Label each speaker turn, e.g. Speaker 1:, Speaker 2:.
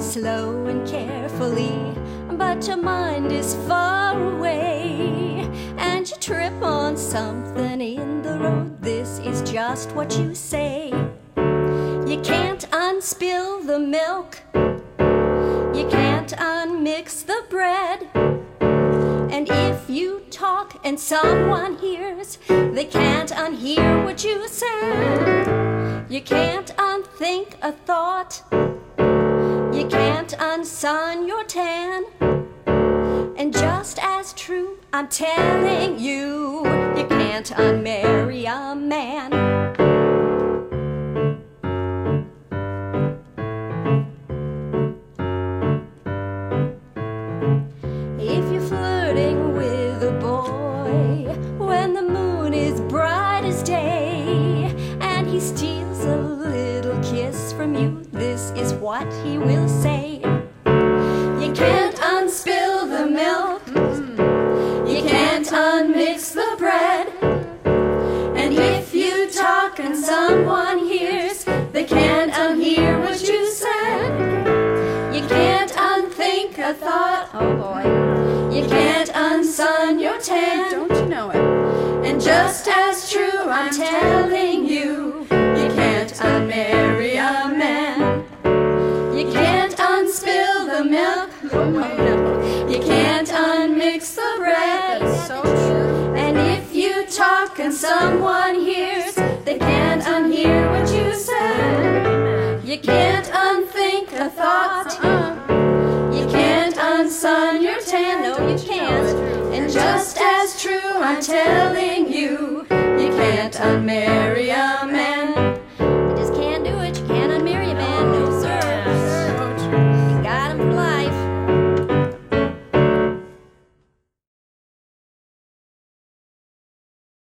Speaker 1: slow and carefully, but your mind is far away, and you trip on something in the road. This is just what you say. You can't unspill the milk, you can't unmix the bread, and if you talk and someone hears, they can't unhear what you said. You can't unthink a thought, you can't unsun your tan, and just as true, I'm telling you, you can't unmarry a man. If you're flirting with a boy when the moon is bright as day, and he steals a little kiss from you, this is what he will say. You can't unspill the milk, you can't unmix the bread, and if you talk and someone hears, they can't unhear what you said. You can't unthink a thought,
Speaker 2: Oh boy.
Speaker 1: you can't unsun your tan,
Speaker 2: Don't you know it?
Speaker 1: and just as true, I'm telling you, you can't unmarry a man. You can't unspill the milk, you can't unmix the bread,
Speaker 2: That's so true.
Speaker 1: and if you talk and someone hears, they can't unhear what you said. You can't unthink a thought, you can't unsun your tan, no you can't, and just as true, I'm telling you, you can't unmarry a man.